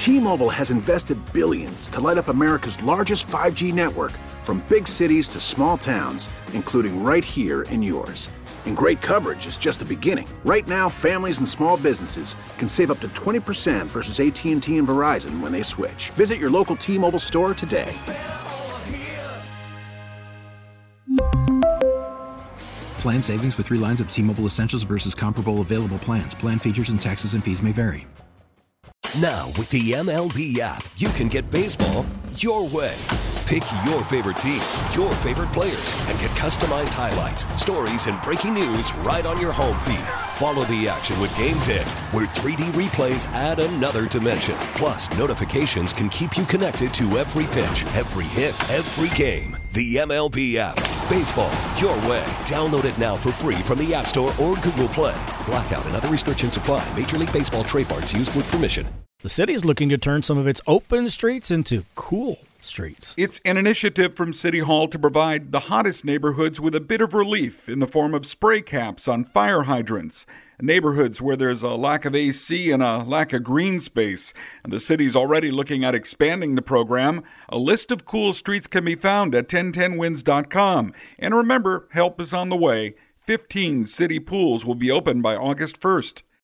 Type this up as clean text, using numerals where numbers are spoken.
T-Mobile has invested billions to light up America's largest 5G network, from big cities to small towns, including right here in yours. And great coverage is just the beginning. Right now, families and small businesses can save up to 20% versus AT&T and Verizon when they switch. Visit your local T-Mobile store today. Plan savings with 3 lines of T-Mobile Essentials versus comparable available plans. Plan features and taxes and fees may vary. Now, with the MLB app, you can get baseball your way. Pick your favorite team, your favorite players, and get customized highlights, stories, and breaking news right on your home feed. Follow the action with Game Day, where 3D replays add another dimension. Plus, notifications can keep you connected to every pitch, every hit, every game. The MLB app. Baseball your way. Download it now for free from the App Store or Google Play. Blackout and other restrictions apply. Major League Baseball trademarks used with permission. The city's looking to turn some of its open streets into cool streets. It's an initiative from City Hall to provide the hottest neighborhoods with a bit of relief in the form of spray caps on fire hydrants. Neighborhoods where there's a lack of AC and a lack of green space. And the city's already looking at expanding the program. A list of cool streets can be found at 1010wins.com. And remember, help is on the way. 15 city pools will be open by August 1st.